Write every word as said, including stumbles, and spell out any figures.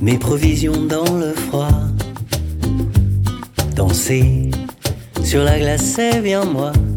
mes provisions dans le froid. Danser sur la glace, c'est bien moi.